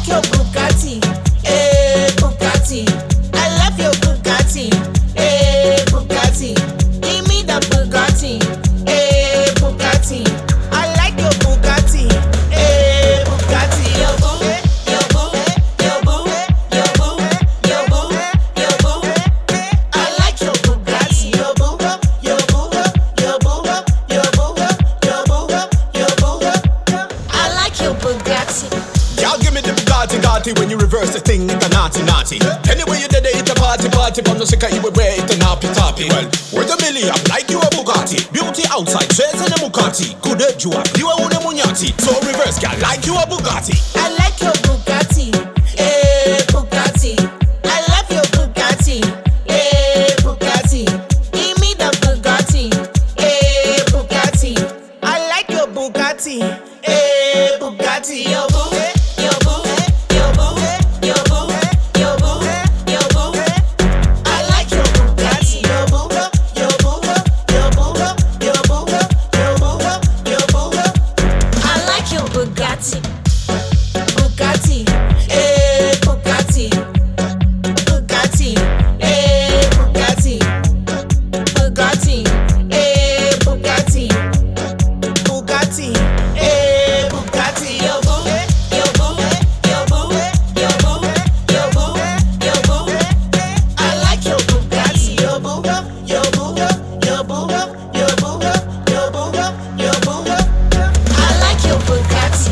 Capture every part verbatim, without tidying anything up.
your Bugatti, eh, Bugatti. I love your Bugatti, eh, Bugatti. Give me the Bugatti, eh, Bugatti. I like your Bugatti, eh, Bugatti. Yo boo, yo boo, yo boo, yo boo, yo boo, yo boo. I like your Bugatti, yo boo, yo boo, yo boo, yo boo, yo boo, yo boo. I like your Bugatti. Y'all give me the Bugatti, Gotti. When you reverse the thing, it's a naughty, naughty. Anyway, you did it, it's a party, party. But no sick you would wear it, a nappy, tappy. Well, worth a million, like you a Bugatti. Beauty outside, dress in a Bugatti. Good at you, you a una munyati. So reverse, girl, like you a Bugatti. I like your Bugatti, eh, Bugatti. I love your Bugatti, eh, Bugatti. Give me the Bugatti, eh, Bugatti. I like your Bugatti, eh, Bugatti. Yo boo, yo boo, yo boo, yo boo, yo boo, yo boo. I like your Bugatti, yo boo, yo boo, yo boo, yo boo, yo boo, yo boo. I like your Bugatti. Bugatti, eh, Bugatti, Bugatti, eh, Bugatti, Bugatti, eh, Bugatti, Bugatti, eh, Bugatti. Yo boo, yo boo, yo boo, yo boo, yo boo, yo boo. I like your Bugatti, yo boo, yo boo, yo boo, yo boo, yo boo, yo boo. I like your Bugatti.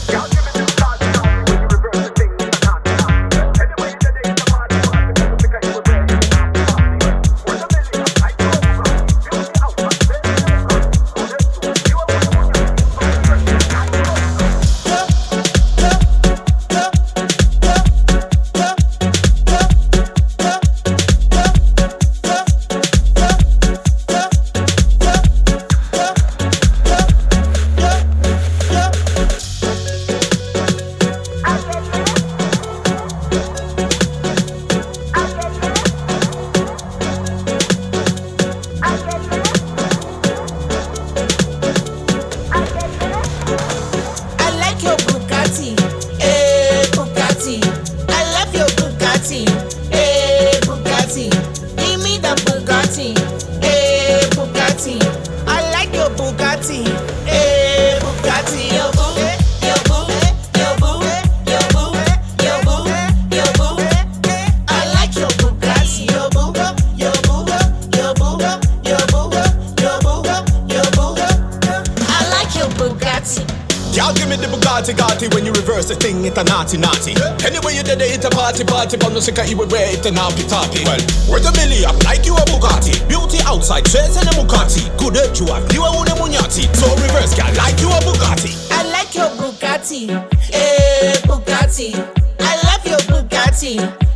I like your Bugatti, eh, Bugatti. I love your Bugatti, eh, Bugatti. Give me the Bugatti, eh, Bugatti. I like your Bugatti, eh, Bugatti. Yo boo, yo boo, yo boo, yo boo, yo boo, yo boo. I like your Bugatti, yo boo, yo boo, yo boo, yo boo, yo boo, yo boo. I like your Bugatti. Y'all give me the Bugatti, Gotti. When you reverse the thing, it's a naughty, naughty. Anyway, you did it, it's a party, party. But no sick you would wear it, a nappy, tappy. Well, worth a million, like you a Bugatti. Beauty outside, dress in a Bugatti. Good at you, you a una munyati. So reverse, girl, like you a Bugatti. I like your Bugatti, eh, Bugatti. I love your Bugatti,